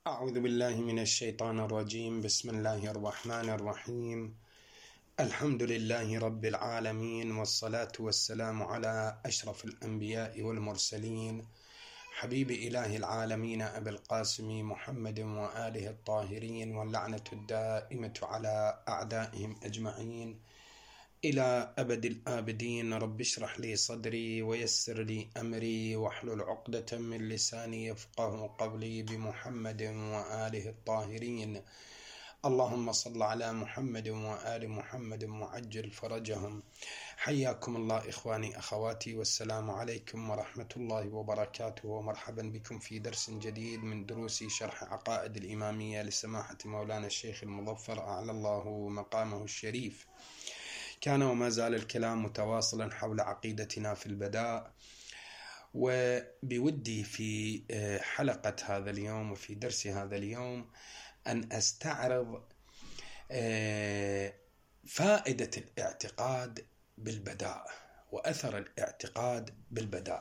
أعوذ بالله من الشيطان الرجيم. بسم الله الرحمن الرحيم. الحمد لله رب العالمين، والصلاة والسلام على أشرف الأنبياء والمرسلين، حبيب إله العالمين أبي القاسم محمد وآله الطاهرين، واللعنة الدائمة على أعدائهم أجمعين إلى أبد الآبدين. رب اشرح لي صدري ويسر لي أمري واحلل عقدة من لساني يفقه قولي، بمحمد وآله الطاهرين. اللهم صل على محمد وآل محمد وعجل فرجهم. حياكم الله إخواني أخواتي، والسلام عليكم ورحمة الله وبركاته، ومرحبا بكم في درس جديد من دروس شرح عقائد الإمامية لسماحة مولانا الشيخ المظفر أعلى الله مقامه الشريف. كان وما زال الكلام متواصلا حول عقيدتنا في البداء، وبودي في حلقة هذا اليوم وفي درس هذا اليوم أن أستعرض فائدة الاعتقاد بالبداء وأثر الاعتقاد بالبداء.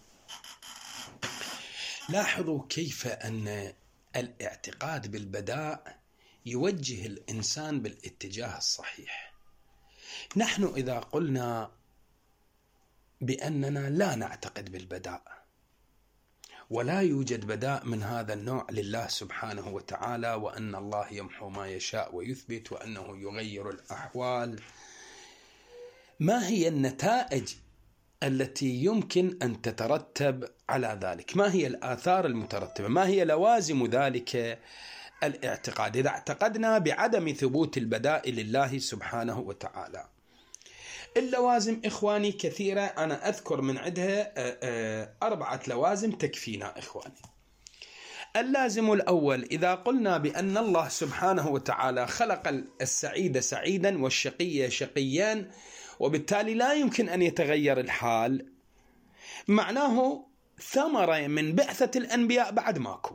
لاحظوا كيف أن الاعتقاد بالبداء يوجه الإنسان بالاتجاه الصحيح. نحن إذا قلنا بأننا لا نعتقد بالبداء ولا يوجد بداء من هذا النوع لله سبحانه وتعالى، وأن الله يمحو ما يشاء ويثبت، وأنه يغير الأحوال، ما هي النتائج التي يمكن أن تترتب على ذلك؟ ما هي الآثار المترتبة؟ ما هي لوازم ذلك الاعتقاد إذا اعتقدنا بعدم ثبوت البداء لله سبحانه وتعالى؟ اللوازم إخواني كثيرة، أنا أذكر من عندها 4 لوازم تكفينا إخواني. اللازم الأول: إذا قلنا بأن الله سبحانه وتعالى خلق السعيد سعيدا والشقي شقيا، وبالتالي لا يمكن أن يتغير الحال، معناه ثمرة من بعثة الأنبياء بعد ماكو.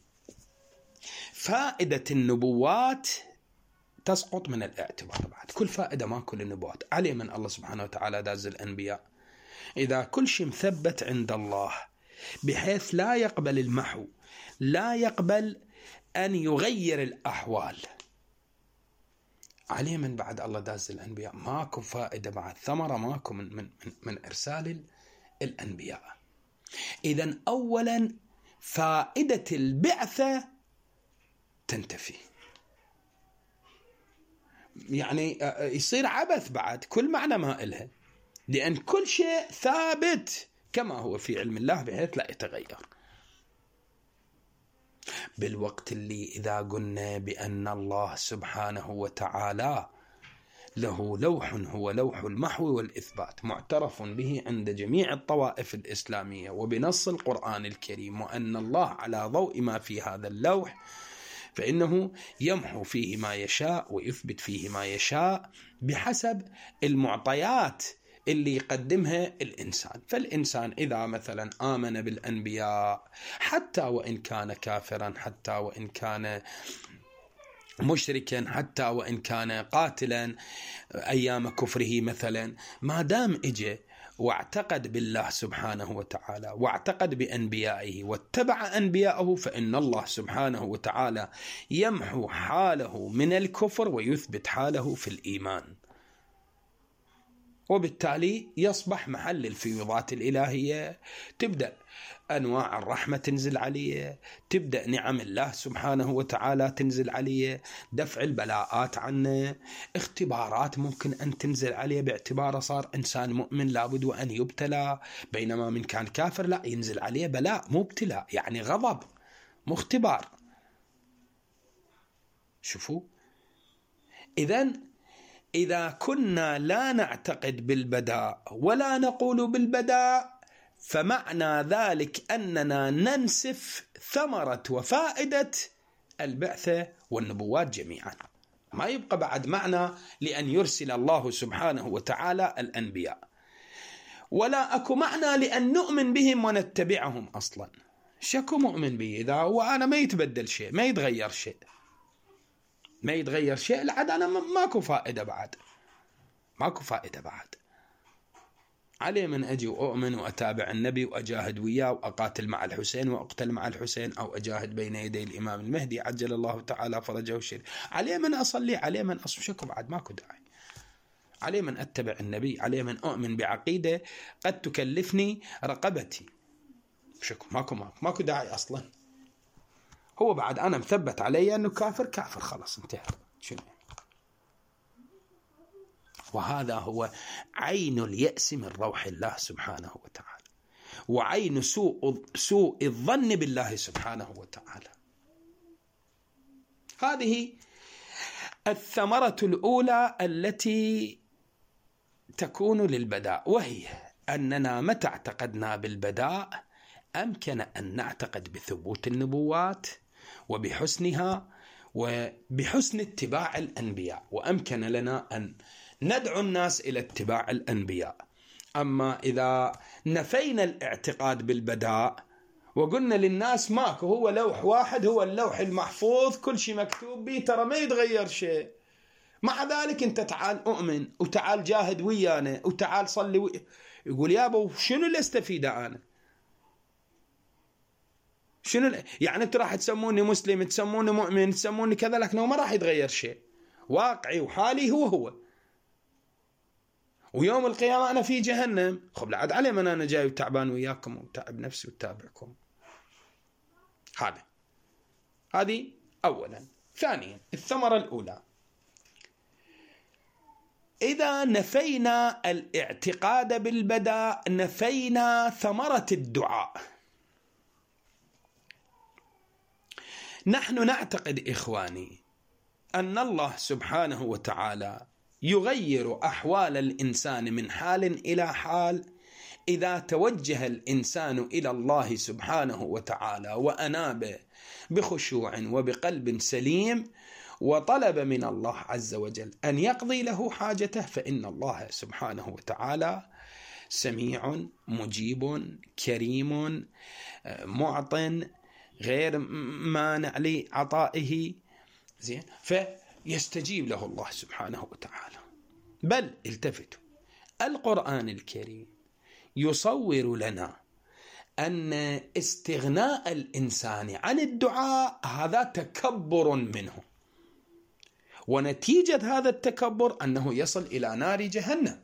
فائدة النبوات تسقط من الاعتبار بعد، كل فائدة ماكو للنبوات. عليه من الله سبحانه وتعالى داز الأنبياء إذا كل شيء مثبت عند الله بحيث لا يقبل المحو، لا يقبل أن يغير الأحوال، عليه من بعد الله داز الأنبياء ماكو فائدة بعد، ثمرة ماكو من إرسال الأنبياء. إذن أولا فائدة البعثة تنتفي، يعني يصير عبث بعد، كل معنى ما إلها، لأن كل شيء ثابت كما هو في علم الله بحيث لا يتغير. بالوقت اللي إذا قلنا بأن الله سبحانه وتعالى له لوح هو لوح المحو والإثبات، معترف به عند جميع الطوائف الإسلامية وبنص القرآن الكريم، وأن الله على ضوء ما في هذا اللوح فإنه يمحو فيه ما يشاء ويثبت فيه ما يشاء بحسب المعطيات اللي يقدمها الإنسان. فالإنسان إذا مثلا آمن بالأنبياء حتى وإن كان كافرا، حتى وإن كان مشركا، حتى وإن كان قاتلا أيام كفره مثلا، ما دام إجا واعتقد بالله سبحانه وتعالى واعتقد بأنبيائه واتبع أنبيائه، فإن الله سبحانه وتعالى يمحو حاله من الكفر ويثبت حاله في الإيمان، وبالتالي يصبح محل الفيوضات الإلهية، تبدأ أنواع الرحمة تنزل عليه، تبدأ نعم الله سبحانه وتعالى تنزل عليه، دفع البلاءات عنه، اختبارات ممكن أن تنزل عليه باعتباره صار إنسان مؤمن لابد وأن يبتلى، بينما من كان كافر لا ينزل عليه بلاء مو ابتلاء، يعني غضب مختبار. شوفوا، إذا كنا لا نعتقد بالبداء ولا نقول بالبداء، فمعنى ذلك أننا ننسف ثمرة وفائدة البعثة والنبوات جميعا، ما يبقى بعد معنى لأن يرسل الله سبحانه وتعالى الأنبياء، ولا أكو معنى لأن نؤمن بهم ونتبعهم أصلا. شكو مؤمن به إذا هو أنا ما يتبدل شيء، ما يتغير شيء، ما يتغير شيء، لعد أنا ماكو فائدة بعد، ماكو فائدة بعد. علي من أجي وأؤمن وأتابع النبي وأجاهد وياه وأقاتل مع الحسين وأقتل مع الحسين، أو أجاهد بين يدي الإمام المهدي عجل الله تعالى فرجه الشريف. علي من أصلي، علي من أصوم، شكو بعد ماكو داعي. علي من أتبع النبي، علي من أؤمن بعقيدة قد تكلفني رقبتي، شكو ماكو داعي أصلا. هو بعد أنا مثبت علي أنه كافر كافر، خلاص انتهى. شنو؟ وهذا هو عين اليأس من روح الله سبحانه وتعالى، وعين سوء الظن بالله سبحانه وتعالى. هذه الثمرة الأولى التي تكون للبداء، وهي أننا متى اعتقدنا بالبداء أمكن أن نعتقد بثبوت النبوات وبحسنها وبحسن اتباع الأنبياء، وأمكن لنا أن ندعو الناس إلى اتباع الأنبياء. أما إذا نفينا الاعتقاد بالبداء وقلنا للناس ماكو، هو لوح واحد، هو اللوح المحفوظ، كل شيء مكتوب به، ترى ما يتغير شيء، مع ذلك أنت تعال أؤمن وتعال جاهد ويانا وتعال صلي يقول يابا شنو اللي استفيده أنا؟ شنو يعني؟ أنت راح تسموني مسلم، تسموني مؤمن، تسموني كذا، لكنه ما راح يتغير شيء، واقعي وحالي هو. ويوم القيامة أنا في جهنم، خب لعد علي من أنا جاي وتعبان وياكم وتعب نفسي وتابعكم. هذه أولا. ثانيا، الثمرة الأولى، إذا نفينا الاعتقاد بالبداء نفينا ثمرة الدعاء. نحن نعتقد إخواني أن الله سبحانه وتعالى يغير أحوال الإنسان من حال إلى حال إذا توجه الإنسان إلى الله سبحانه وتعالى وأناب بخشوع وبقلب سليم وطلب من الله عز وجل أن يقضي له حاجته، فإن الله سبحانه وتعالى سميع مجيب كريم معط غير مانع لعطائه، زين، فيستجيب له الله سبحانه وتعالى. بل التفتوا، القرآن الكريم يصور لنا أن استغناء الإنسان عن الدعاء هذا تكبر منه، ونتيجة هذا التكبر أنه يصل إلى نار جهنم.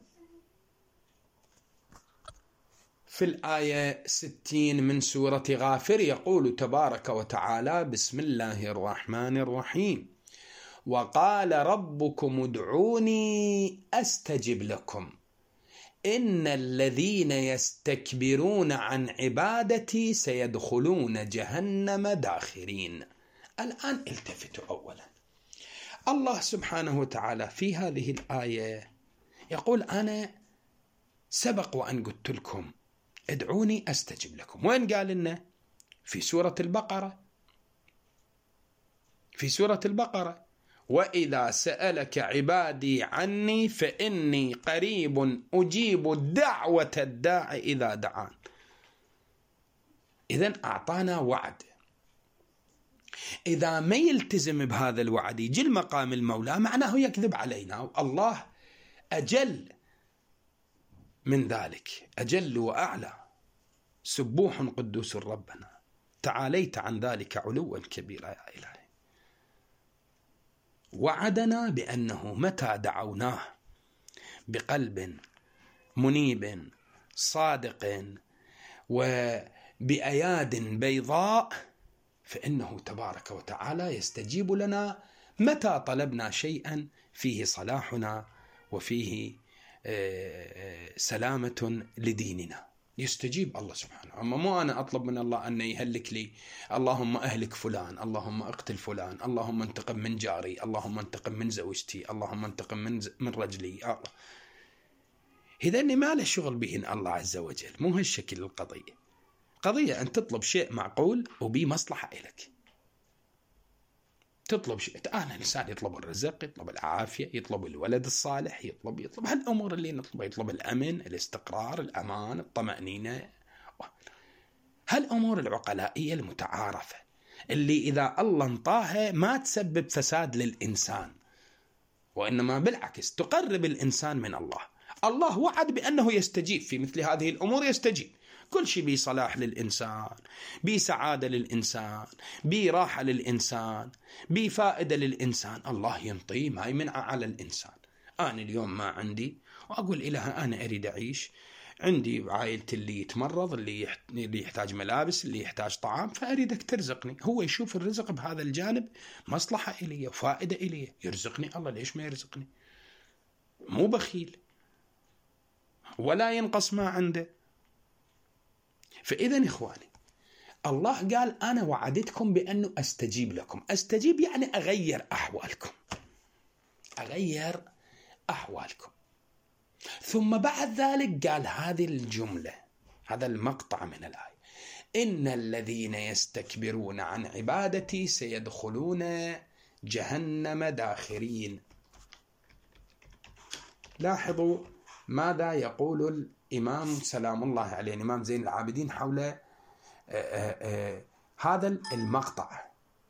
في الآية 60 من سورة غافر يقول تبارك وتعالى: بسم الله الرحمن الرحيم: وقال ربكم ادعوني أستجب لكم إن الذين يستكبرون عن عبادتي سيدخلون جهنم داخرين. الآن التفتوا، أولا الله سبحانه وتعالى في هذه الآية يقول أنا سبق وأن قلت لكم ادعوني أستجب لكم. وين قال لنا؟ في سورة البقرة وإذا سألك عبادي عني فإني قريب أجيب دعوة الداع إذا دعان. إذن أعطانا وعد، إذا ما يلتزم بهذا الوعد يجي المقام المولى معناه يكذب علينا. الله أجل من ذلك، أجل وأعلى، سبوح قدوس ربنا، تعاليت عن ذلك علوا كبيرا يا إلهي. وعدنا بأنه متى دعوناه بقلب منيب صادق وبأياد بيضاء فإنه تبارك وتعالى يستجيب لنا متى طلبنا شيئا فيه صلاحنا وفيه سلامة لديننا، يستجيب الله سبحانه. أما مو أنا أطلب من الله أن يهلك لي، اللهم أهلك فلان، اللهم اقتل فلان، اللهم انتقم من جاري، اللهم انتقم من زوجتي، اللهم انتقم من رجلي. إذا ما له شغل به الله عز وجل، مو هالشكل القضية. قضية أن تطلب شيء معقول وبي مصلحة إلك. تطلب شيء، أنا الإنسان يطلب الرزق، يطلب العافية، يطلب الولد الصالح، يطلب هالأمور اللي نطلبها، يطلب الأمن، الاستقرار، الأمان، الطمأنينة، هالأمور العقلائية المتعارفة اللي إذا الله انطاها ما تسبب فساد للإنسان، وإنما بالعكس تقرب الإنسان من الله. الله وعد بأنه يستجيب في مثل هذه الأمور، يستجيب. كل شيء بيه صلاح للإنسان، بيه سعادة للإنسان، بيه راحة للإنسان، بيه فائدة للإنسان، الله ينطيه ما يمنع على الإنسان. أنا اليوم ما عندي وأقول إله أنا أريد أعيش، عندي عائلتي اللي يتمرض، اللي يحتاج ملابس، اللي يحتاج طعام، فأريدك ترزقني. هو يشوف الرزق بهذا الجانب مصلحة إلي وفائدة إلي، يرزقني. الله ليش ما يرزقني؟ مو بخيل ولا ينقص ما عنده. فإذا إخواني، الله قال أنا وعدتكم بأنه أستجيب لكم. أستجيب يعني أغير أحوالكم، أغير أحوالكم. ثم بعد ذلك قال هذه الجملة، هذا المقطع من الآية: إن الذين يستكبرون عن عبادتي سيدخلون جهنم داخرين. لاحظوا ماذا يقول الإمام سلام الله عليه، الإمام زين العابدين، حول هذا المقطع.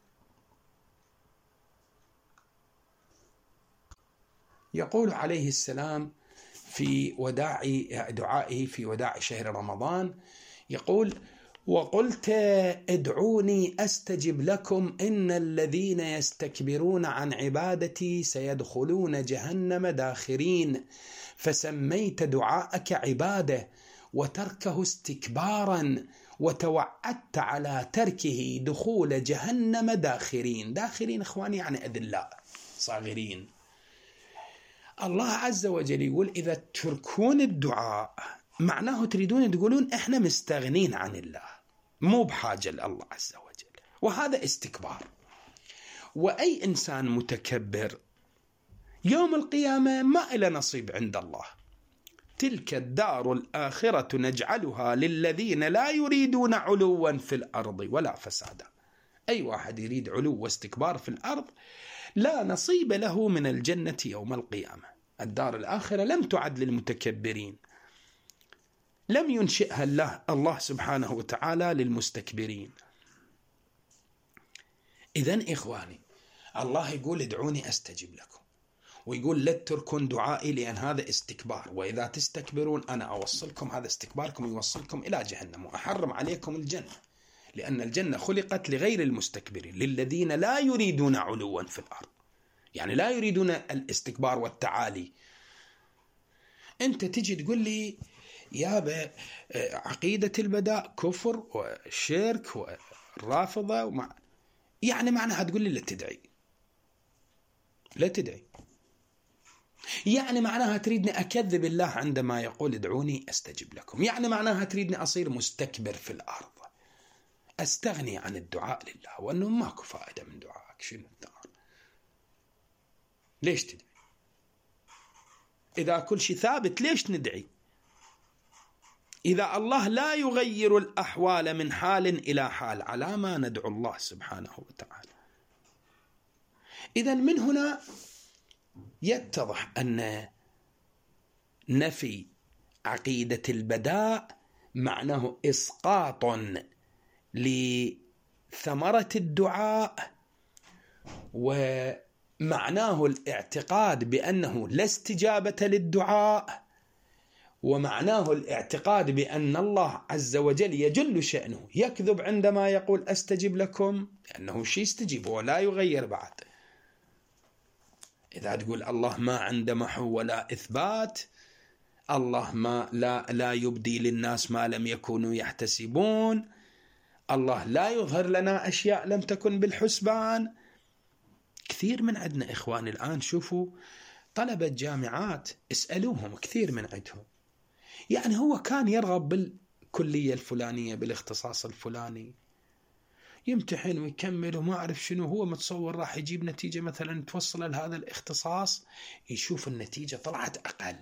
يقول عليه السلام في وداع دعائه في وداع شهر رمضان، يقول: وقلت ادعوني أستجب لكم إن الذين يستكبرون عن عبادتي سيدخلون جهنم داخرين، فسميت دعاءك عبادة وتركه استكبارا، وتوعدت على تركه دخول جهنم داخرين. داخرين إخواني يعني أذلاء صاغرين. الله عز وجل يقول إذا تركون الدعاء معناه تريدون تقولون إحنا مستغنين عن الله، مو بحاجة لله عز وجل، وهذا استكبار. وأي إنسان متكبر يوم القيامة ما إلى نصيب عند الله. تلك الدار الآخرة نجعلها للذين لا يريدون علوا في الأرض ولا فسادا. أي واحد يريد علو واستكبار في الأرض لا نصيب له من الجنة يوم القيامة. الدار الآخرة لم تعد للمتكبرين، لم ينشئها الله سبحانه وتعالى للمستكبرين. إذن إخواني، الله يقول ادعوني أستجب لكم، ويقول لا تتركون دعائي لأن هذا استكبار، وإذا تستكبرون أنا أوصلكم، هذا استكباركم يوصلكم إلى جهنم، وأحرم عليكم الجنة، لأن الجنة خلقت لغير المستكبرين، للذين لا يريدون علوا في الأرض، يعني لا يريدون الاستكبار والتعالي. أنت تجي تقول لي يا عقيدة البداء كفر وشرك والرافضة يعني معناها تقول لي لا تدعي، لا تدعي، يعني معناها تريدني أكذب الله عندما يقول ادعوني أستجب لكم، يعني معناها تريدني أصير مستكبر في الأرض، أستغني عن الدعاء لله، وأنه ماكو فائدة من دعائك. شنو الدعاء؟ ليش تدعي؟ إذا كل شيء ثابت ليش ندعي؟ إذا الله لا يغير الأحوال من حال إلى حال، على ما ندعو الله سبحانه وتعالى؟ إذن من هنا يتضح أن نفي عقيدة البداء معناه إسقاط لثمرة الدعاء، ومعناه الاعتقاد بأنه لا استجابة للدعاء، ومعناه الاعتقاد بأن الله عز وجل يجل شأنه يكذب عندما يقول أستجب لكم، لأنه شيء يستجيب ولا يغير بعد. إذا تقول الله ما عنده محو ولا إثبات، الله ما لا يبدي للناس ما لم يكونوا يحتسبون، الله لا يظهر لنا أشياء لم تكن بالحسبان. كثير من عندنا إخواني الآن، شوفوا طلبة جامعات اسألوهم، كثير من عندهم يعني هو كان يرغب بالكلية الفلانية بالاختصاص الفلاني، يمتحن ويكمل وما أعرف شنو، هو متصور راح يجيب نتيجة مثلا توصل لهذا الاختصاص، يشوف النتيجة طلعت أقل،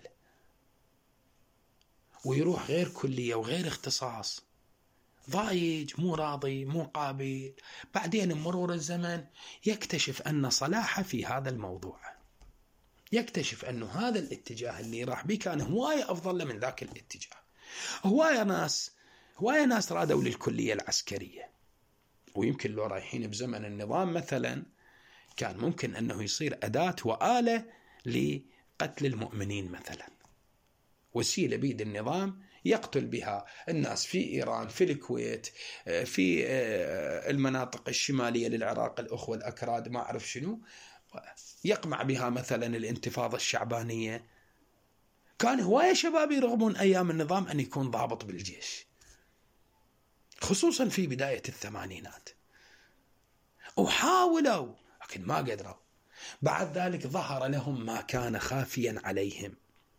ويروح غير كلية وغير اختصاص، ضايج، مو راضي، مو قابل. بعدين مرور الزمن يكتشف أن صلاحه في هذا الموضوع، يكتشف أنه هذا الاتجاه اللي راح به كان هواية أفضل من ذاك الاتجاه. هواية ناس رادوا للكلية العسكرية، ويمكن لو رايحين بزمن النظام مثلا كان ممكن أنه يصير أداة وآلة لقتل المؤمنين مثلا، وسيلة بيد النظام يقتل بها الناس في إيران، في الكويت، في المناطق الشمالية للعراق، الأخوة الأكراد، ما أعرف شنو، يقمع بها مثلا الانتفاضة الشعبانية. كان هواية شباب يرغبون أيام النظام أن يكون ضابط بالجيش، خصوصا في بداية الثمانينات، وحاولوا لكن ما قدروا. بعد ذلك ظهر لهم ما كان خافيا عليهم.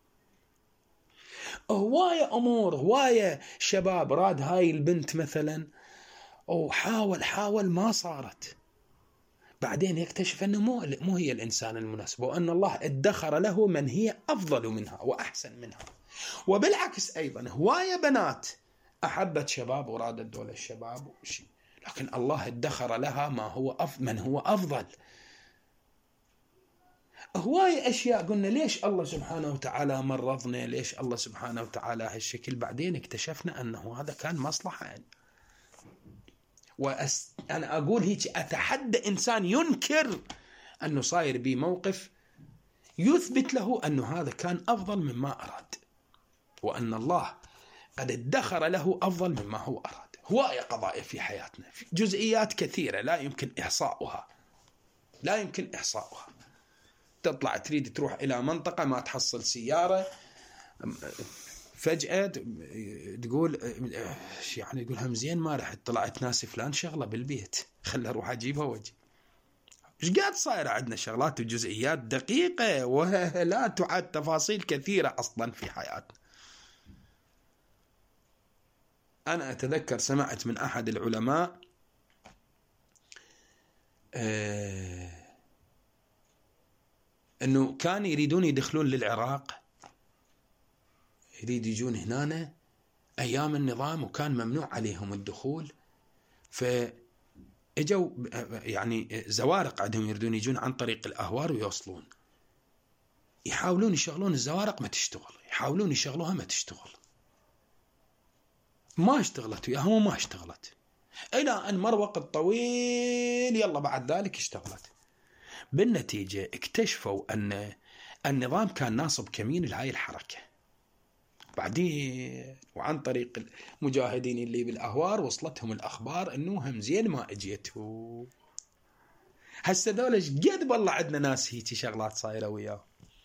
هواية أمور، هواية شباب راد هاي البنت مثلا، وحاول ما صارت، بعدين يكتشف أنه مو هي الإنسان المناسب، وأن الله ادخر له من هي أفضل منها وأحسن منها. وبالعكس أيضا هواية بنات أحبت شباب ورادت دول الشباب وشي، لكن الله ادخر لها من هو أفضل. هواية أشياء قلنا ليش الله سبحانه وتعالى مرضنا، ليش الله سبحانه وتعالى هالشكل، بعدين اكتشفنا أنه هذا كان مصلحة يعني. أنا أقول هيك، أتحدى إنسان ينكر أنه صاير بي موقف يثبت له أنه هذا كان أفضل مما أراد، وأن الله قد ادخر له أفضل مما هو أراد. هواية قضايا في حياتنا، في جزئيات كثيرة لا يمكن إحصاؤها. تطلع تريد تروح إلى منطقة ما تحصل سيارة، فجأة تقول يعني يقول هم زين ما رحت، طلعت ناس فلان شغلة بالبيت، خلي أروح أجيبها وأجي. إيش قاعد صايرة عندنا شغلات وجزئيات دقيقة ولا تعد تفاصيل كثيرة أصلا في حياتنا. أنا أتذكر سمعت من أحد العلماء أنه كان يريدون يدخلون للعراق، يريد يجون هنا أيام النظام وكان ممنوع عليهم الدخول، فإجوا يعني زوارق عندهم يريدون يجون عن طريق الأهوار ويوصلون، يحاولون يشغلون الزوارق ما تشتغل، يحاولون يشغلوها ما تشتغل، ما اشتغلت وياهم وما اشتغلت، إلى أن مر وقت طويل يلا بعد ذلك اشتغلت. بالنتيجة اكتشفوا أن النظام كان ناصب كمين لهاي الحركة. بعدين وعن طريق المجاهدين اللي بالأهوار وصلتهم الأخبار أنه هم زين ما اجيتوا. هسه دولش قد بالله عندنا ناس هيك شغلات صايرة وياه.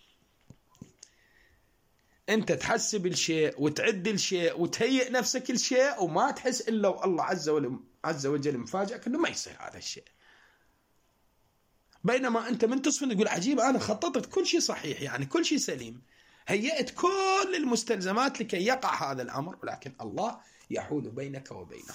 أنت تحسب الشيء وتعد الشيء وتهيئ نفسك الشيء وما تحس إلا والله عز وجل مفاجئك أنه ما يصير هذا الشيء، بينما أنت من تصفن تقول عجيب أنا خططت كل شيء صحيح، يعني كل شيء سليم، هيئت كل المستلزمات لكي يقع هذا الأمر، ولكن الله يحول بينك وبينه.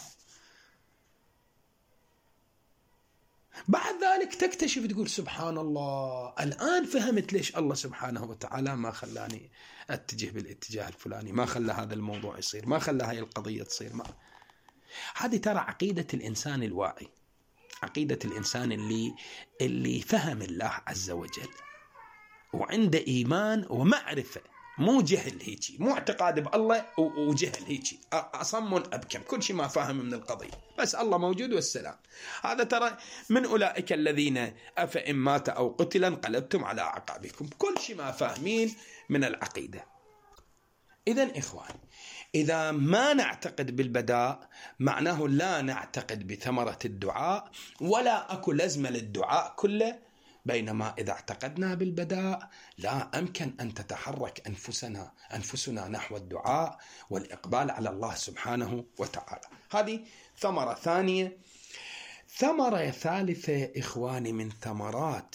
بعد ذلك تكتشف تقول سبحان الله، الآن فهمت ليش الله سبحانه وتعالى ما خلاني أتجه بالاتجاه الفلاني، ما خلى هذا الموضوع يصير، ما خلى هاي القضية تصير. هذه ترى عقيدة الإنسان الواعي، عقيدة الإنسان اللي فهم الله عز وجل وعنده إيمان ومعرفة، مو جهل هيجي، مو اعتقاد بالله وجهل هيجي أصم أبكم، كل شيء ما فاهم من القضية، بس الله موجود والسلام. هذا ترى من أولئك الذين أفإن مات أو قتل انقلبتم على أعقابكم، كل شيء ما فاهمين من العقيدة. إذن إخوان، إذا ما نعتقد بالبداء معناه لا نعتقد بثمرة الدعاء، ولا أكو لازمة للدعاء كله. بينما إذا اعتقدنا بالبداء لا أمكن أن تتحرك أنفسنا نحو الدعاء والإقبال على الله سبحانه وتعالى. هذه ثمرة ثانية. ثمرة ثالثة إخواني من ثمرات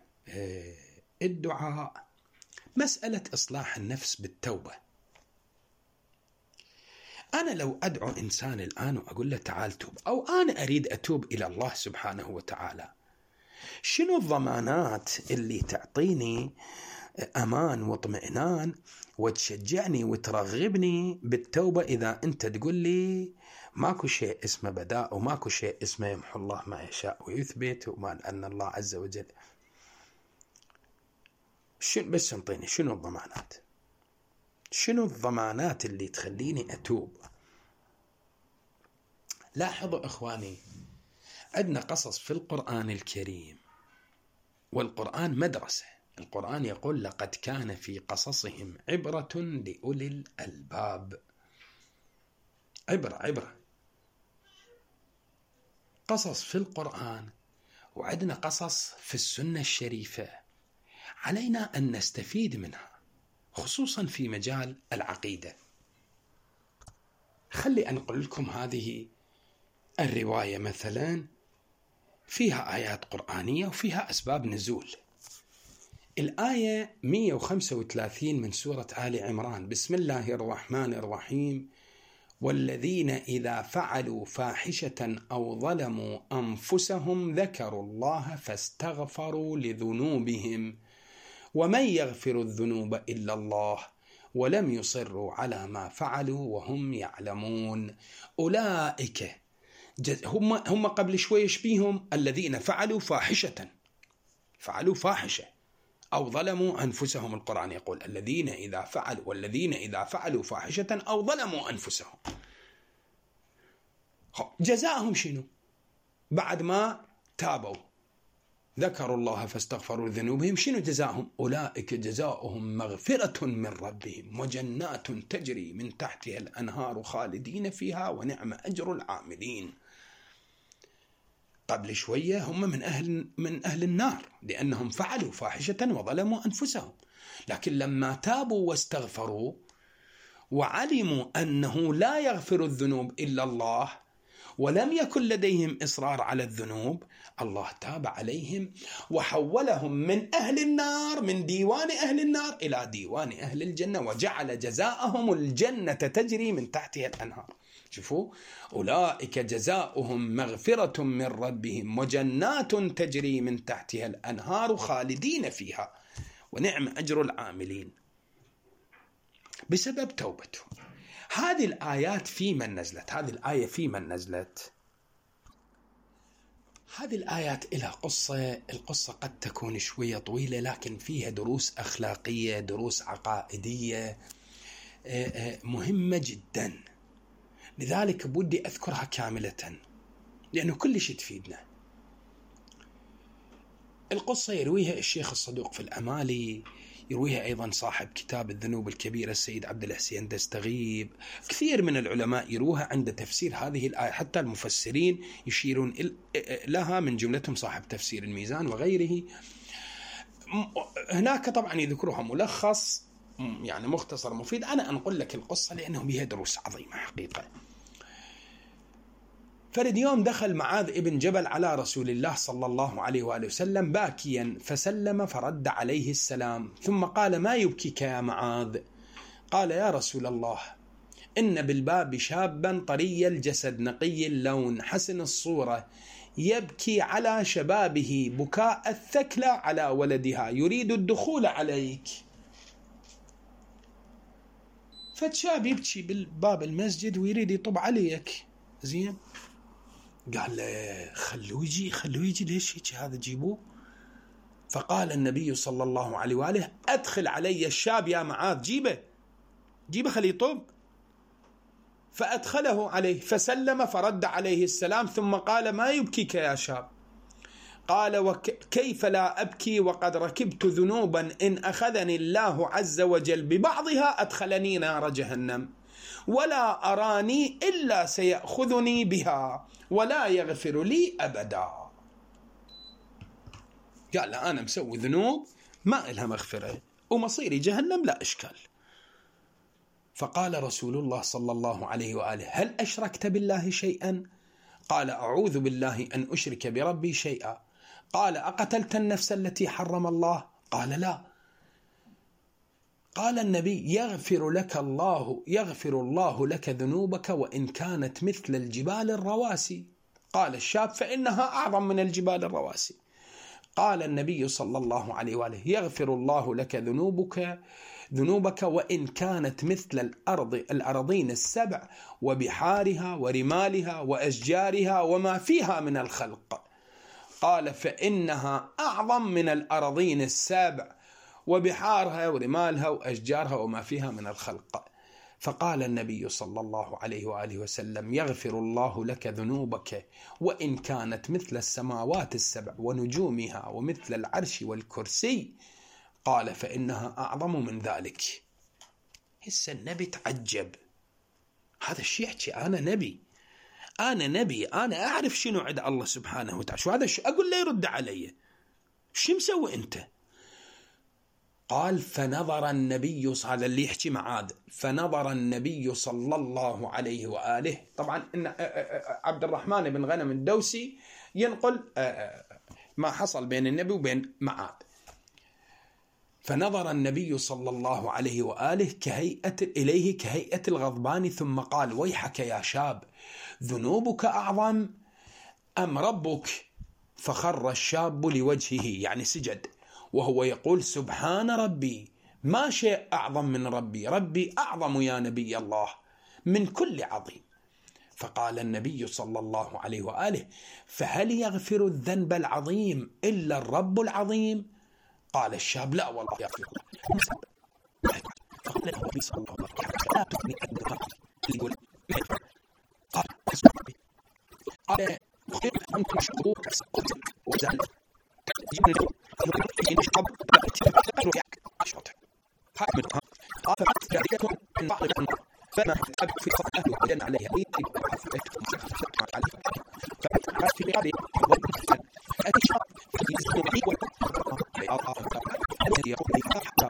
الدعاء مسألة إصلاح النفس بالتوبة. أنا لو أدعو إنسان الآن وأقول له تعال توب، أو أنا أريد أتوب إلى الله سبحانه وتعالى، شنو الضمانات اللي تعطيني أمان واطمئنان وتشجعني وترغبني بالتوبة إذا أنت تقول لي ماكو شيء اسمه بداء وماكو شيء اسمه يمحو الله ما يشاء ويثبت وما أن الله عز وجل؟ بس انطيني شنو الضمانات، شنو الضمانات اللي تخليني أتوب؟ لاحظوا إخواني، عندنا قصص في القرآن الكريم، والقرآن مدرسة، القرآن يقول لقد كان في قصصهم عبرة لأولي الألباب. عبرة قصص في القرآن، وعندنا قصص في السنة الشريفة، علينا أن نستفيد منها خصوصا في مجال العقيدة. خلي أنقل لكم هذه الرواية مثلا، فيها آيات قرآنية وفيها أسباب نزول. الآية 135 من سورة آل عمران: بسم الله الرحمن الرحيم: والذين إذا فعلوا فاحشة أو ظلموا أنفسهم ذكروا الله فاستغفروا لذنوبهم ومن يغفر الذنوب إلا الله ولم يصروا على ما فعلوا وهم يعلمون. أولئك هم قبل شوي يشبيهم الذين فعلوا فاحشة أو ظلموا أنفسهم. القرآن يقول الذين إذا فعلوا فاحشة أو ظلموا أنفسهم، جزاءهم شنو؟ بعد ما تابوا ذكروا الله فاستغفروا لذنوبهم، شنو جزاءهم؟ أولئك جزاؤهم مغفرة من ربهم وجنات تجري من تحتها الأنهار خالدين فيها ونعم أجر العاملين. قبل شوية هم من أهل النار لأنهم فعلوا فاحشة وظلموا أنفسهم، لكن لما تابوا واستغفروا وعلموا أنه لا يغفر الذنوب إلا الله ولم يكن لديهم إصرار على الذنوب، الله تاب عليهم وحولهم من أهل النار، من ديوان أهل النار إلى ديوان أهل الجنة، وجعل جزاءهم الجنة تجري من تحتها الأنهار. شوفوا، أولئك جزاؤهم مغفرة من ربهم وجنات تجري من تحتها الأنهار خالدين فيها ونعم أجر العاملين بسبب توبتهم. هذه الآيات في من نزلت؟ هذه الآية في من نزلت؟ هذه الآيات إلى قصة. القصة قد تكون شوية طويلة لكن فيها دروس أخلاقية، دروس عقائدية مهمة جدا، لذلك بودي أذكرها كاملة لأنه كل شيء تفيدنا. القصة يرويها الشيخ الصدوق في الأمالي، يرويها أيضا صاحب كتاب الذنوب الكبيرة السيد عبد الحسين دستغيب، كثير من العلماء يروها عند تفسير هذه الآية، حتى المفسرين يشيرون لها، من جملتهم صاحب تفسير الميزان وغيره. هناك طبعا يذكروها ملخص، يعني مختصر مفيد. أنا أنقل لك القصة لأنه بها دروس عظيمة حقيقة. فرد يوم دخل معاذ ابن جبل على رسول الله صلى الله عليه وآله وسلم باكيا، فسلم فرد عليه السلام، ثم قال: ما يبكيك يا معاذ؟ قال: يا رسول الله، إن بالباب شابا طري الجسد نقي اللون حسن الصورة يبكي على شبابه بكاء الثكلى على ولدها يريد الدخول عليك. فشاب يبكي بالباب المسجد ويريد يطب عليك، زين؟ قال له: خلوه يجي ليش هيك هذا جيبوه. فقال النبي صلى الله عليه وآله: أدخل علي الشاب يا معاذ، جيبه خليه يطب. فأدخله عليه فسلم فرد عليه السلام، ثم قال: ما يبكيك يا شاب؟ قال: وكيف لا أبكي وقد ركبت ذنوبا إن أخذني الله عز وجل ببعضها أدخلني نار جهنم، ولا أراني إلا سيأخذني بها ولا يغفر لي أبدا. قال: أنا مسوي ذنوب ما إلها مغفرة ومصيري جهنم لا إشكال. فقال رسول الله صلى الله عليه وآله: هل أشركت بالله شيئا؟ قال: أعوذ بالله أن أشرك بربي شيئا. قال: أقتلت النفس التي حرم الله؟ قال: لا. قال النبي: يغفر الله لك ذنوبك وإن كانت مثل الجبال الرواسي. قال الشاب: فإنها أعظم من الجبال الرواسي. قال النبي صلى الله عليه وآله: يغفر الله لك ذنوبك وإن كانت مثل الأرضين السبع وبحارها ورمالها وأشجارها وما فيها من الخلق. قال: فإنها أعظم من الأرضين السبع وبحارها ورمالها وأشجارها وما فيها من الخلق. فقال النبي صلى الله عليه وآله وسلم: يغفر الله لك ذنوبك وإن كانت مثل السماوات السبع ونجومها ومثل العرش والكرسي. قال فإنها أعظم من ذلك. هسه النبي تعجب، هذا الشيء يحكي أنا نبي، أنا أعرف شنو عند الله سبحانه وتعالى، شو هذا أقول له يرد علي، شو مسوي أنت؟ قال فنظر النبي هذا اللي يحكي معاذ، فنظر النبي صلى الله عليه وآله. طبعا إن عبد الرحمن بن غنم الدوسي ينقل ما حصل بين النبي وبين معاذ. فنظر النبي صلى الله عليه وآله إليه كهيئة الغضبان ثم قال ويحك يا شاب، ذنوبك أعظم أم ربك؟ فخر الشاب لوجهه يعني سجد وهو يقول سبحان ربي، ما شيء أعظم من ربي أعظم يا نبي الله من كل عظيم. فقال النبي صلى الله عليه وآله فهل يغفر الذنب العظيم إلا الرب العظيم؟ قال الشاب لا والله يا أخي. فقال له النبي صلى الله عليه وسلم لا تغني يقول قال قال أخبرت أنت مشكور وزال جبريل إن الشاب قال فقالت ذلك من بعض الأمر فما أبد في صفحة وجن عليها فقالت في هذه فأتي شاب يزيد معي الذي يقول لي حتى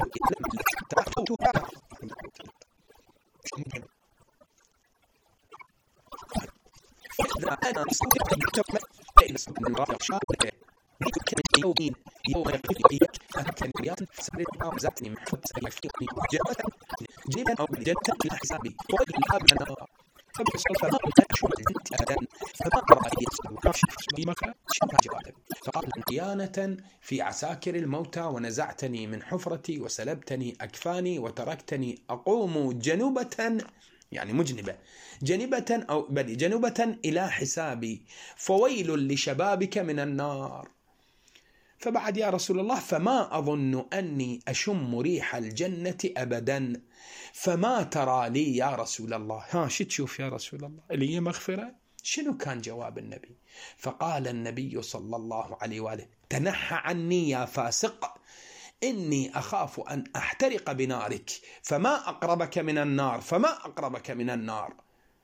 أنا من رأي شاب يومين يوم يقف أنا كنيات سبرت أوزاتني من حب سيفيقني جيبا أو جدتا إلى حسابي وقد الحاب أنا فبسوف ما أشعر أنت أبدا فما رأيي بمكة شبه جوابه. فقال خيانة في عساكر الموتى ونزعتني من حفرتي وسلبتني أكفاني وتركتني أقوم جنوبة يعني مجنبة جنبة أو بل جنوبة إلى حسابي فويل لشبابك من النار. فبعد يا رسول الله فما أظن أني أشم ريح الجنة أبدا، فما ترى لي يا رسول الله؟ شو تشوف يا رسول الله اللي هي مغفرة؟ شنو كان جواب النبي؟ فقال النبي صلى الله عليه وآله تنحى عني يا فاسق، إني أخاف أن أحترق بنارك، فما أقربك من النار.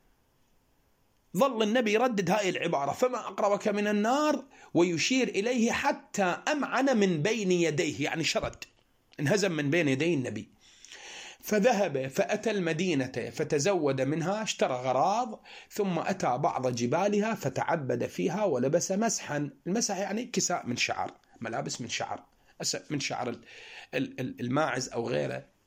ظل النبي يردد هاي العبارة فما أقربك من النار ويشير إليه حتى أمعن من بين يديه، يعني شرد انهزم من بين يدي النبي. فذهب فأتى المدينة فتزود منها، اشترى غراض، ثم أتى بعض جبالها فتعبد فيها ولبس مسحا. المسح يعني كساء من شعر، ملابس من شعر الماعز أو غيره.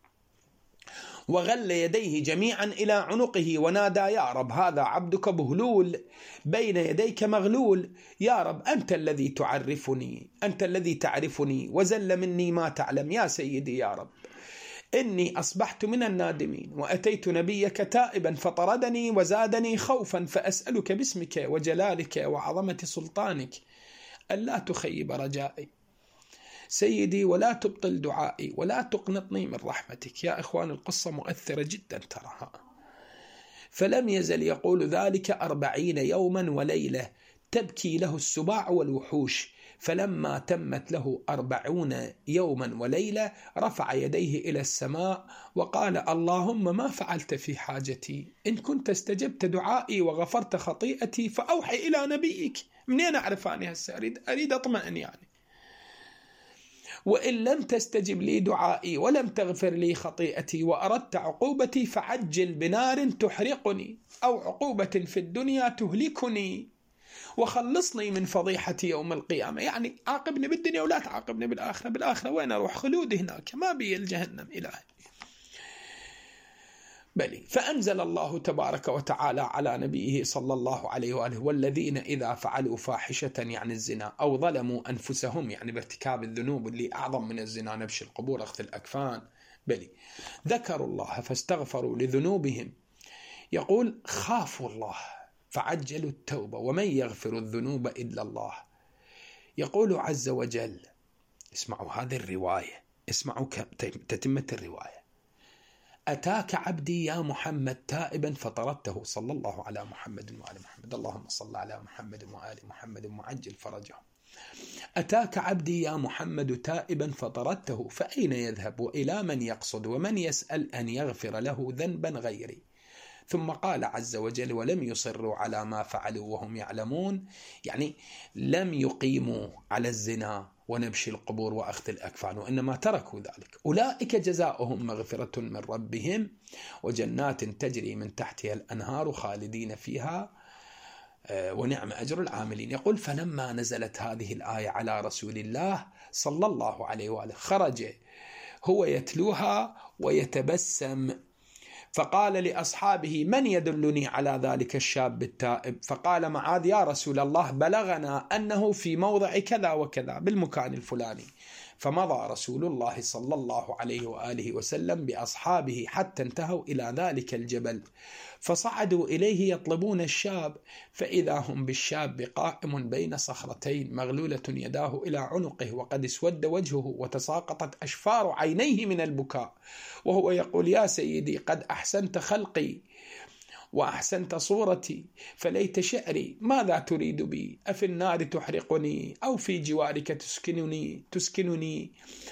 وغل يديه جميعا إلى عنقه ونادى يا رب هذا عبدك بهلول بين يديك مغلول، يا رب أنت الذي تعرفني، أنت الذي تعرفني وزل مني ما تعلم، يا سيدي يا رب إني أصبحت من النادمين وأتيت نبيك تائبا فطردني وزادني خوفا، فأسألك باسمك وجلالك وعظمة سلطانك ألا تخيب رجائي سيدي ولا تبطل دعائي ولا تقنطني من رحمتك. يا إخوان القصة مؤثرة جدا تراها. فلم يزل يقول ذلك 40 يوما وليلة تبكي له السباع والوحوش. فلما تمت له 40 يوما وليلة رفع يديه إلى السماء وقال اللهم ما فعلت في حاجتي، إن كنت استجبت دعائي وغفرت خطيئتي فأوحي إلى نبيك. منين أعرف أني هسه أريد أطمئن يعني. وإن لم تستجب لي دعائي ولم تغفر لي خطيئتي وأردت عقوبتي فعجل بنار تحرقني أو عقوبة في الدنيا تهلكني وخلصني من فضيحة يوم القيامة. يعني عاقبني بالدنيا ولا تعاقبني بالآخرة. بالآخرة وين أروح؟ خلودي هناك، ما بي الجهنم إلهي. بلي. فأنزل الله تبارك وتعالى على نبيه صلى الله عليه وآله والذين إذا فعلوا فاحشة يعني الزنا أو ظلموا أنفسهم يعني بارتكاب الذنوب اللي أعظم من الزنا، نبش القبور، أخذ الأكفان، بلي، ذكروا الله فاستغفروا لذنوبهم، يقول خافوا الله فعجلوا التوبة ومن يغفر الذنوب إلا الله. يقول عز وجل، اسمعوا هذه الرواية، اسمعوا تتمة الرواية: أتاك عبدي يا محمد تائبا فطردته، صلى الله على محمد وآل محمد، اللهم صل على محمد وآل محمد وعجل فرجهم. أتاك عبدي يا محمد تائبا فطردته، فأين يذهب وإلى من يقصد ومن يسأل أن يغفر له ذنبا غيري؟ ثم قال عز وجل: ولم يصروا على ما فعلوا وهم يعلمون، يعني لم يقيموا على الزنا ونبش القبور وأخذ الأكفان، وإنما تركوا ذلك. أولئك جزاؤهم مغفرة من ربهم وجنات تجري من تحتها الأنهار خالدين فيها ونعم أجر العاملين. يقول: فلما نزلت هذه الآية على رسول الله صلى الله عليه وآله خرج هو يتلوها ويتبسم، فقال لأصحابه: من يدلني على ذلك الشاب التائب؟ فقال معاذ: يا رسول الله بلغنا أنه في موضع كذا وكذا بالمكان الفلاني. فمضى رسول الله صلى الله عليه وآله وسلم بأصحابه حتى انتهوا إلى ذلك الجبل، فصعدوا إليه يطلبون الشاب، فإذا هم بالشاب قائم بين صخرتين مغلولة يداه إلى عنقه وقد اسود وجهه وتساقطت أشفار عينيه من البكاء، وهو يقول: يا سيدي قد أحسنت خلقي وأحسنت صورتي، فليت شعري ماذا تريد بي؟ أفي النار تحرقني أو في جوارك تسكنني؟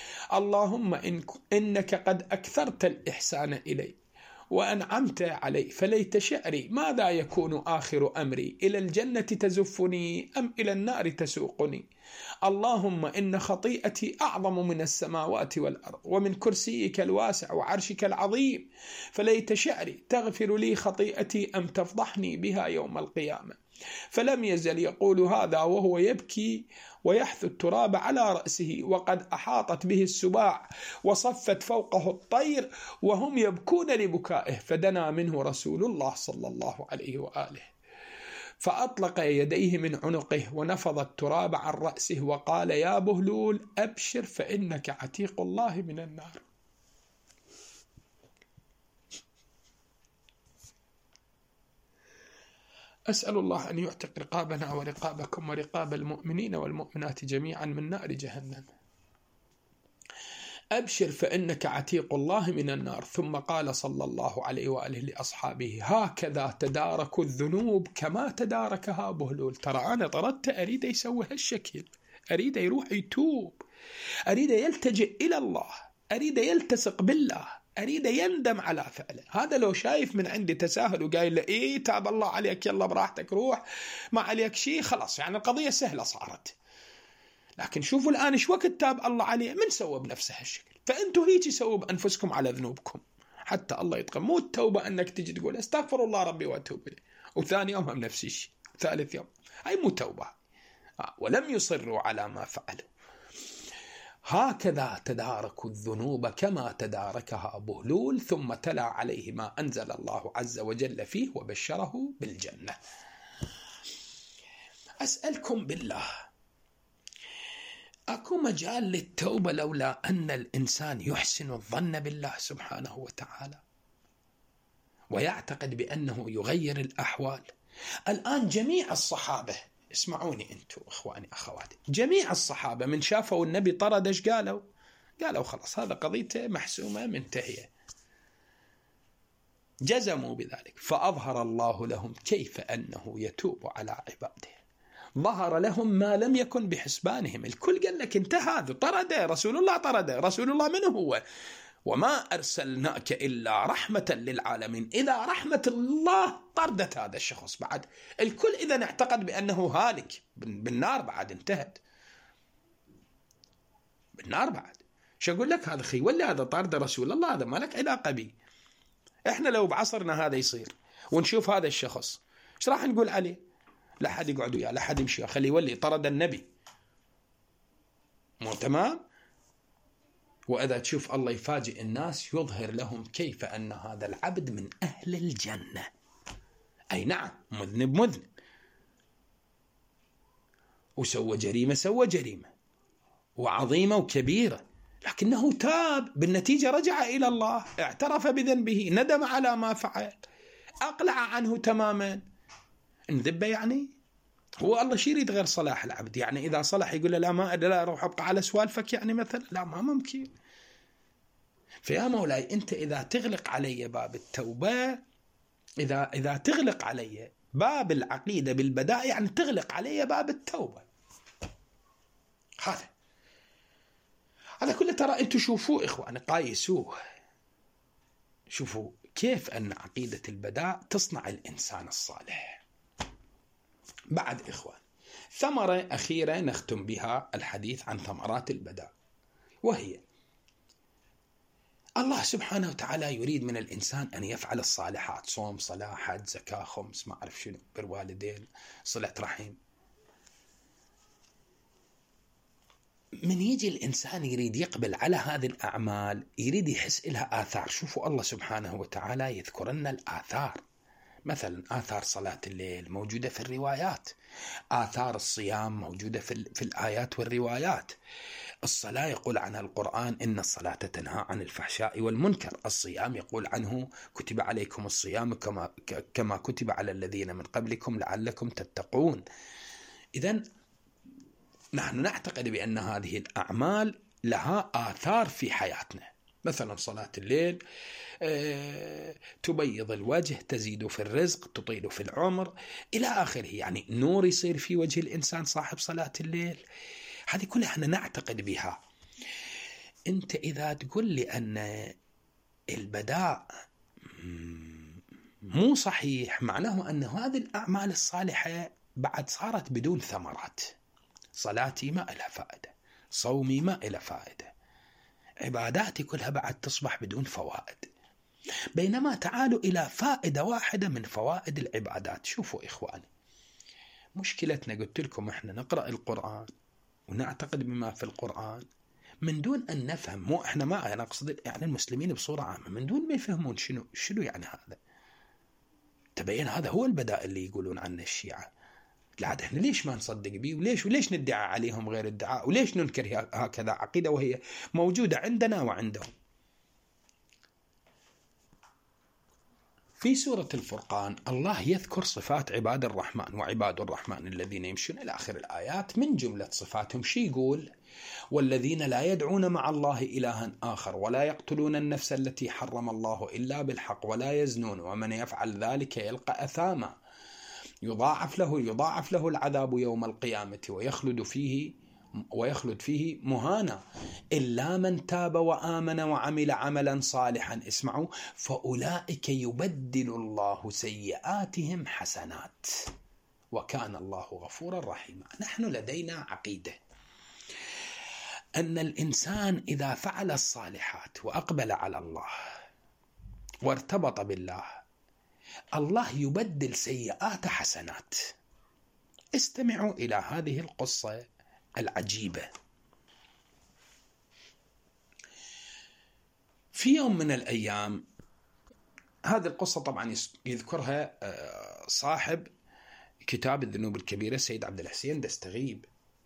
اللهم إنك قد أكثرت الإحسان إلي وأنعمت علي، فليت شعري ماذا يكون آخر أمري؟ إلى الجنة تزفني أم إلى النار تسوقني؟ اللهم إن خطيئتي أعظم من السماوات والأرض ومن كرسيك الواسع وعرشك العظيم، فليت شعري تغفر لي خطيئتي أم تفضحني بها يوم القيامة. فلم يزل يقول هذا وهو يبكي ويحث التراب على رأسه، وقد أحاطت به السباع وصفت فوقه الطير وهم يبكون لبكائه، فدنا منه رسول الله صلى الله عليه وآله فأطلق يديه من عنقه ونفض التراب عن رأسه وقال: يا بهلول أبشر فإنك عتيق الله من النار. أسأل الله أن يعتق رقابنا ورقابكم ورقاب المؤمنين والمؤمنات جميعا من نار جهنم. أبشر فإنك عتيق الله من النار. ثم قال صلى الله عليه وآله لأصحابه: هكذا تداركوا الذنوب كما تداركها بهلول. ترى أنا طردت أريد يسوي هالشكل، أريد يروح يتوب، أريد يلتجئ إلى الله، أريد يلتصق بالله، أريد يندم على فعله. هذا لو شايف من عندي تساهل وقايل له إيه تاب الله عليك يلا براحتك روح ما عليك شيء، خلاص يعني القضية سهلة صارت. لكن شوفوا الآن إيش وقت تاب الله عليه، من سوى بنفسه هالشكل؟ فأنتوا هيجي سووا بأنفسكم على ذنوبكم حتى الله يتقبل. مو التوبة أنك تجي تقول استغفر الله ربي وأتوب إليه، وثاني يوم هم نفس الشيء، ثالث يوم، هاي مو توبة. ولم يصروا على ما فعلوا. هكذا تداركوا الذنوب كما تداركها بهلول. ثم تلا عليه ما أنزل الله عز وجل فيه وبشره بالجنة. أسألكم بالله، أكو مجال للتوبة لولا أن الإنسان يحسن الظن بالله سبحانه وتعالى ويعتقد بأنه يغير الأحوال؟ الآن جميع الصحابة، اسمعوني أنتم إخواني أخواتي، جميع الصحابة من شافوا النبي طرد ايش قالوا؟ قالوا خلاص هذا قضيته محسومة منتهية، جزموا بذلك. فأظهر الله لهم كيف أنه يتوب على عباده، ظهر لهم ما لم يكن بحسبانهم. الكل قال لك انت هذا طرده رسول الله، طرده رسول الله من هو؟ وما أرسلناك إلا رحمة للعالمين. إذا رحمة الله طردت هذا الشخص بعد الكل إذا اعتقد بأنه هالك بالنار بعد انتهت بالنار بعد. شو أقول لك هذا خي ولا هذا طرد رسول الله، هذا ما لك علاقة بي. إحنا لو بعصرنا هذا يصير ونشوف هذا الشخص إيش راح نقول عليه؟ لا حد يقعد وياه، لا حد يمشي، خليه يولي طرد النبي، مو تمام؟ وإذا تشوف الله يفاجئ الناس يظهر لهم كيف أن هذا العبد من أهل الجنة. أي نعم مذنب وسوى جريمة وعظيمة وكبيرة، لكنه تاب، بالنتيجة رجع إلى الله، اعترف بذنبه، ندم على ما فعل، أقلع عنه تماما. نذبه يعني هو الله شي يريد غير صلاح العبد؟ يعني إذا صلح يقول له لا ما لا أروح أبقى على سوالفك يعني مثلا؟ لا ما ممكن. فيا مولاي أنت إذا تغلق علي باب التوبة، إذا تغلق علي باب العقيدة بالبداء، يعني تغلق علي باب التوبة. هذا كله ترى أنتم شوفوه إخواني، قايسوه، شوفوا كيف أن عقيدة البداء تصنع الإنسان الصالح. بعد إخوان، ثمرة أخيرة نختم بها الحديث عن ثمرات البداء، وهي الله سبحانه وتعالى يريد من الإنسان أن يفعل الصالحات، صوم، صلاة، حج، زكاة، خمس، ما أعرف شنو، بر والدين، صلة رحم. من يجي الإنسان يريد يقبل على هذه الأعمال، يريد يحس إلها آثار. شوفوا الله سبحانه وتعالى يذكر لنا الآثار، مثلا آثار صلاة الليل موجودة في الروايات، آثار الصيام موجودة في الآيات والروايات. الصلاة يقول عنها القرآن إن الصلاة تنهى عن الفحشاء والمنكر، الصيام يقول عنه كتب عليكم الصيام كما كتب على الذين من قبلكم لعلكم تتقون. إذن نحن نعتقد بأن هذه الأعمال لها آثار في حياتنا، مثلا صلاة الليل تبيض الوجه، تزيد في الرزق، تطيل في العمر، إلى آخره، يعني نور يصير في وجه الإنسان صاحب صلاة الليل. هذه كلها احنا نعتقد بها. انت اذا تقول لي ان البداء مو صحيح، معناه ان هذه الاعمال الصالحة بعد صارت بدون ثمرات. صلاتي ما لها فائدة، صومي ما لها فائدة، عباداتي كلها بعد تصبح بدون فوائد. بينما تعالوا الى فائدة واحدة من فوائد العبادات. شوفوا اخواني، مشكلتنا قلت لكم احنا نقرأ القرآن ونعتقد بما في القرآن من دون أن نفهم، مو إحنا، ما أنا أقصد يعني المسلمين بصورة عامة، من دون ما يفهمون شنو يعني هذا. تبين هذا هو البداء اللي يقولون عنه الشيعة. العادة إحنا ليش ما نصدق به، وليش ندعي عليهم غير الدعاء، وليش ننكر هكذا عقيدة وهي موجودة عندنا وعندهم. في سورة الفرقان الله يذكر صفات عباد الرحمن، وعباد الرحمن الذين يمشون إلى آخر الآيات. من جملة صفاتهم شي يقول: والذين لا يدعون مع الله إلها آخر ولا يقتلون النفس التي حرم الله إلا بالحق ولا يزنون ومن يفعل ذلك يلقى أثاما يضاعف له العذاب يوم القيامة ويخلد فيه مهانا إلا من تاب وآمن وعمل عملا صالحا، اسمعوا، فأولئك يبدل الله سيئاتهم حسنات وكان الله غفورا رحيما. نحن لدينا عقيدة أن الإنسان إذا فعل الصالحات وأقبل على الله وارتبط بالله، الله يبدل سيئات حسنات. استمعوا إلى هذه القصة العجيبة. في يوم من الأيام، هذه القصة طبعا يذكرها صاحب كتاب الذنوب الكبيرة سيد عبد الحسين دستغيب.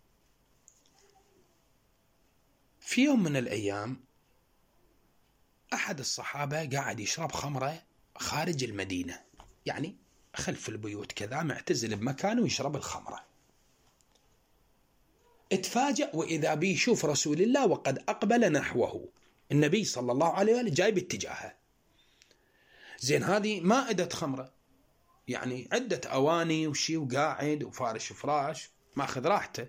في يوم من الأيام أحد الصحابة قاعد يشرب خمرة خارج المدينة، يعني خلف البيوت كذا، معتزل بمكانه ويشرب الخمرة. اتفاجأ وإذا بي يشوف رسول الله وقد أقبل نحوه، النبي صلى الله عليه وآله جاي باتجاهه. زين، هذه مائدة خمرة، يعني عدة أواني وشي، وقاعد وفارش فراش ماخذ راحته.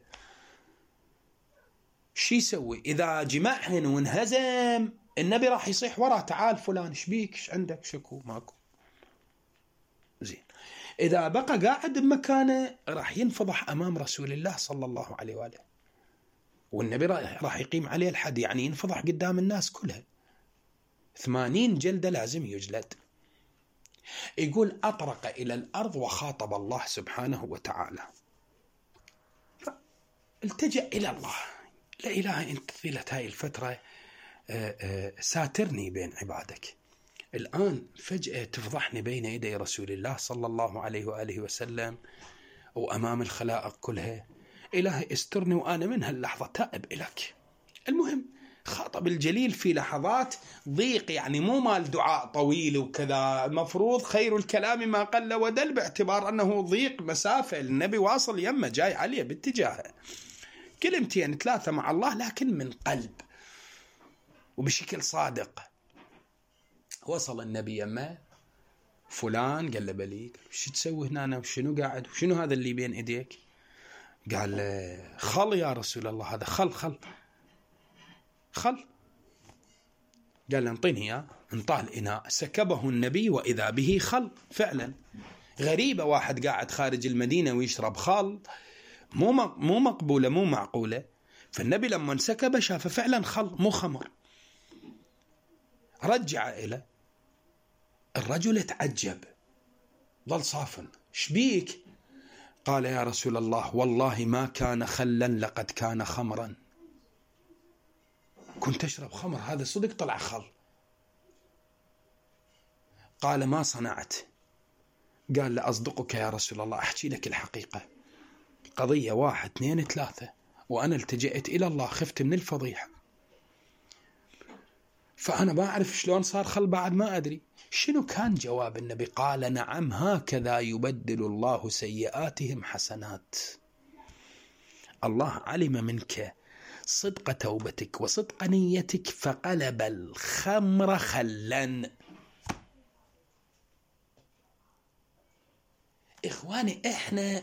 شي يسوي؟ إذا جمعهن وانهزم النبي راح يصيح وراه: تعال فلان، شبيك، ايش عندك؟ شكو؟ ماكو. زين، إذا بقى قاعد بمكانه راح ينفضح أمام رسول الله صلى الله عليه وآله، والنبي راح يقيم عليه الحد، يعني ينفضح قدام الناس كلها. 80 جلدة لازم يجلد. يقول: أطرق إلى الأرض وخاطب الله سبحانه وتعالى، التجأ إلى الله: لا إله أنت طيلة هاي الفترة ساترني بين عبادك، الآن فجأة تفضحني بين يدي رسول الله صلى الله عليه وآله وسلم وأمام الخلائق كلها. إلهي استرني وأنا من هاللحظة تائب إليك. المهم، خاطب الجليل في لحظات ضيق، يعني مو مال دعاء طويل وكذا، المفروض خير الكلام ما قل ودل، باعتبار أنه ضيق مسافة، النبي واصل يمه، جاي عليه باتجاهه، كلمتين ثلاثة مع الله لكن من قلب وبشكل صادق. وصل النبي يمه: فلان، قال له: بليك، شو تسوي هنا وشنو قاعد وشنو هذا اللي بين ايديك؟ قال خل يا رسول الله، هذا خل. قال انطيني اياه. انطاه الإناء، سكبه النبي وإذا به خل فعلا. غريبة واحد قاعد خارج المدينة ويشرب خل، مو مقبولة، مو معقولة. فالنبي لما انسكب شاف فعلا خل مو خمر. رجع إلى الرجل، اتعجب، ظل صافن. شبيك؟ قال يا رسول الله والله ما كان خلا لقد كان خمرا، كنت أشرب خمر، هذا صدق طلع خل. قال ما صنعت؟ قال لأصدقك يا رسول الله، أحكي لك الحقيقة، قضية 1 2 3، وأنا التجأت إلى الله، خفت من الفضيحة، فأنا ما أعرف شلون صار خل بعد ما أدري. شنو كان جواب النبي؟ قال نعم، هكذا يبدل الله سيئاتهم حسنات. الله علم منك صدق توبتك وصدق نيتك فقلب الخمر خلا. إخواني، إحنا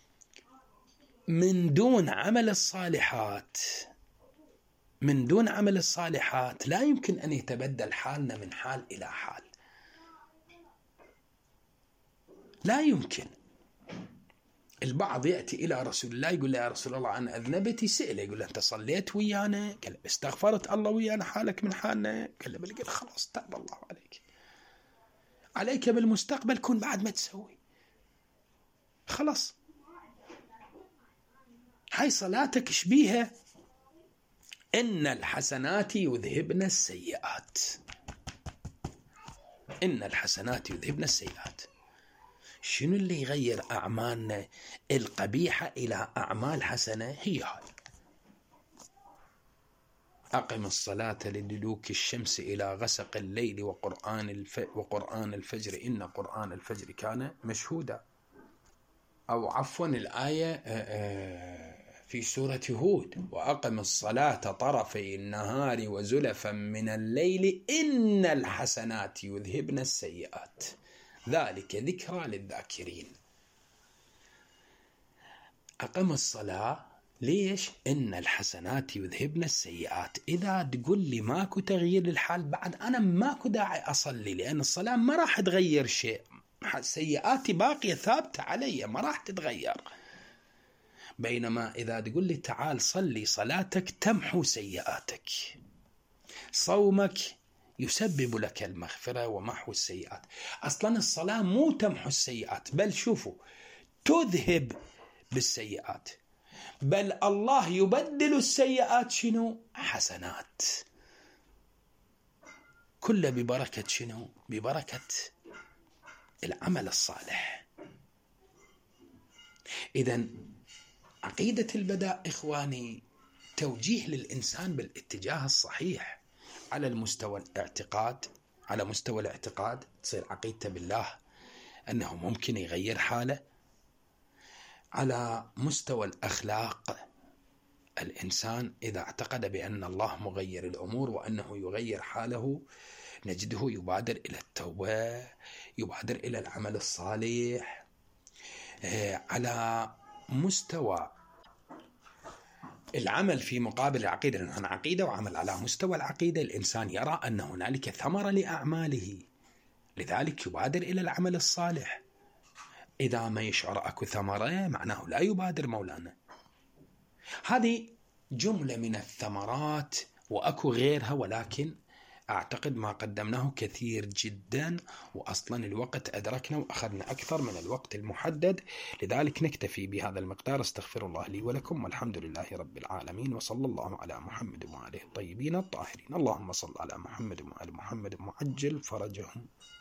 من دون عمل الصالحات لا يمكن أن يتبدل حالنا من حال إلى حال، لا يمكن. البعض يأتي إلى رسول الله يقول له يا رسول الله أنا أذنبت، يسأله يقول له أنت صليت ويانا؟ قال له استغفرت الله ويانا حالك من حالنا؟ قال له بل خلاص تاب الله عليك بالمستقبل كن بعد ما تسوي، خلاص هاي صلاتك شبيها إن الحسنات يذهبن السيئات. إن الحسنات يذهبن السيئات. شنو اللي يغير أعمالنا القبيحة إلى أعمال حسنة؟ هي هاي. أقم الصلاة لدلوك الشمس إلى غسق الليل وقرآن الفجر إن قرآن الفجر كان مشهودا. أو عفوا الآية في سورة هود، وأقم الصلاة طرفي النهار وزلفا من الليل إن الحسنات يذهبن السيئات ذلك ذكرى للذاكرين. أقم الصلاة ليش؟ إن الحسنات يذهبن السيئات. إذا تقول لي ماكو تغيير للحال، بعد أنا ماكو داعي أصلي، لأن الصلاة ما راح تغير شيء، سيئاتي باقية ثابتة علي ما راح تتغير. بينما إذا تقول لي تعال صلي، صلاتك تمحو سيئاتك، صومك يسبب لك المغفرة ومحو السيئات. أصلا الصلاة مو تمحو السيئات، بل شوفوا تذهب بالسيئات، بل الله يبدل السيئات شنو؟ حسنات. كله ببركة شنو؟ ببركة العمل الصالح. إذن عقيدة البداء إخواني توجيه للإنسان بالاتجاه الصحيح على المستوى الاعتقاد. على مستوى الاعتقاد تصير عقيدته بالله أنه ممكن يغير حاله. على مستوى الأخلاق الإنسان إذا اعتقد بأن الله مغير الأمور وأنه يغير حاله، نجده يبادر إلى التوبة، يبادر إلى العمل الصالح. على مستوى العمل في مقابل العقيدة، لأن عقيدة وعمل. على مستوى العقيدة الإنسان يرى أن هنالك ثمرة لأعماله، لذلك يبادر إلى العمل الصالح. إذا ما يشعر أكو ثمرة معناه لا يبادر مولانا. هذه جملة من الثمرات وأكو غيرها، ولكن أعتقد ما قدمناه كثير جدا، وأصلا الوقت أدركنا وأخذنا أكثر من الوقت المحدد، لذلك نكتفي بهذا المقدار. استغفر الله لي ولكم، والحمد لله رب العالمين، وصلى الله على محمد وآله الطيبين الطاهرين. اللهم صل على محمد وآل محمد وعجل فرجهم.